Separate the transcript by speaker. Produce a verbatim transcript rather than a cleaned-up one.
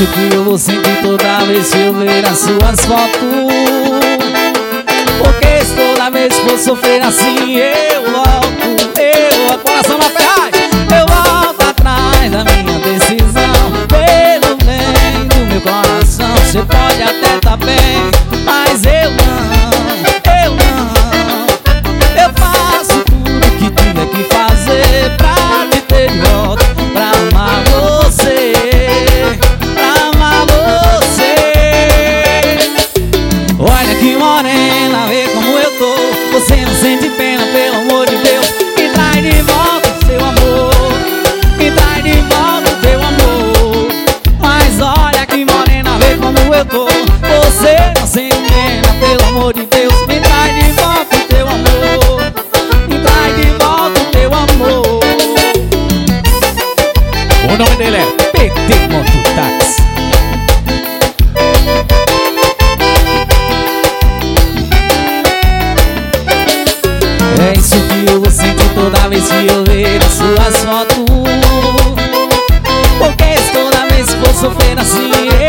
Speaker 1: isso que eu vou sentir toda vez que eu ver as suas fotos. Porque se toda vez que for sofrer assim eu volto, eu, coração na ferragem, eu volto atrás da minha decisão. Pelo bem do meu coração, você pode até tá bem, mas eu não, eu não. Eu faço tudo que tiver que fazer pra te ter de volta, pra amar você, pra amar você. Olha que morena, vê como eu tô. Você não sente pena, pelo amor de Deus. Me traz de volta o seu amor, me traz de volta o teu amor. Mas olha que morena, vê como eu tô. Você não sente pena, pelo amor de Deus. Me traz de volta o teu amor, me traz de volta o teu amor. O nome dele é P T Mototáxi. É isso que eu vou sentir toda vez que eu ver as suas fotos. Porque se toda vez que for sofrer assim